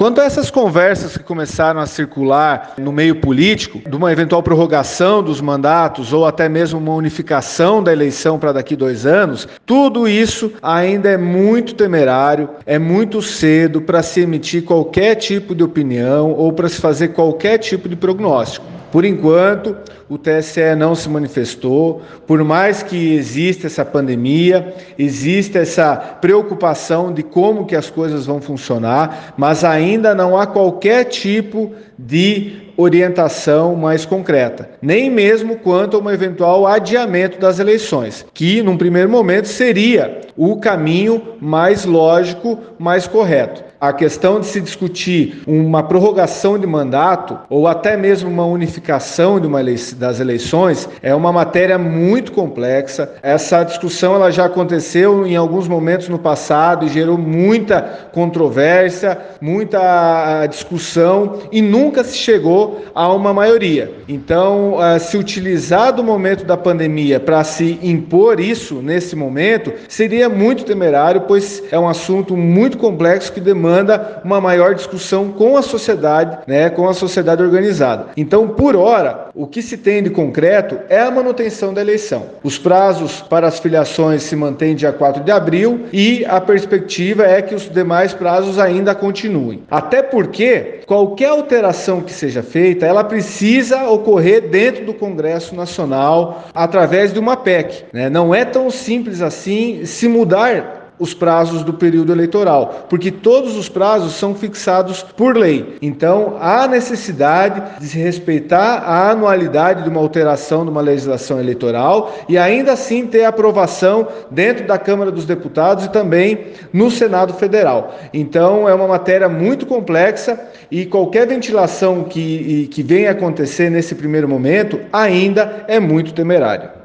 Quanto a essas conversas que começaram a circular no meio político, de uma eventual prorrogação dos mandatos ou até mesmo uma unificação da eleição para daqui 2 anos, tudo isso ainda é muito temerário, é muito cedo para se emitir qualquer tipo de opinião ou para se fazer qualquer tipo de prognóstico. Por enquanto, o TSE não se manifestou, por mais que exista essa pandemia, existe essa preocupação de como que as coisas vão funcionar, mas ainda não há qualquer tipo de orientação mais concreta, nem mesmo quanto a um eventual adiamento das eleições, que num primeiro momento seria o caminho mais lógico, mais correto. A questão de se discutir uma prorrogação de mandato ou até mesmo uma unificação das eleições é uma matéria muito complexa. Essa discussão ela já aconteceu em alguns momentos no passado e gerou muita controvérsia, muita discussão e nunca se chegou a uma maioria. Então, se utilizar do momento da pandemia para se impor isso nesse momento seria muito temerário, pois é um assunto muito complexo que demanda uma maior discussão com a sociedade, com a sociedade organizada. Então, por hora, o que se tem de concreto é a manutenção da eleição. Os prazos para as filiações se mantêm dia 4 de abril e a perspectiva é que os demais prazos ainda continuem. Até porque qualquer alteração que seja feita, ela precisa ocorrer dentro do Congresso Nacional através de uma PEC. Não é tão simples assim se mudar os prazos do período eleitoral, porque todos os prazos são fixados por lei. Então, há necessidade de se respeitar a anualidade de uma alteração de uma legislação eleitoral e ainda assim ter aprovação dentro da Câmara dos Deputados e também no Senado Federal. Então, é uma matéria muito complexa e qualquer ventilação que venha acontecer nesse primeiro momento ainda é muito temerária.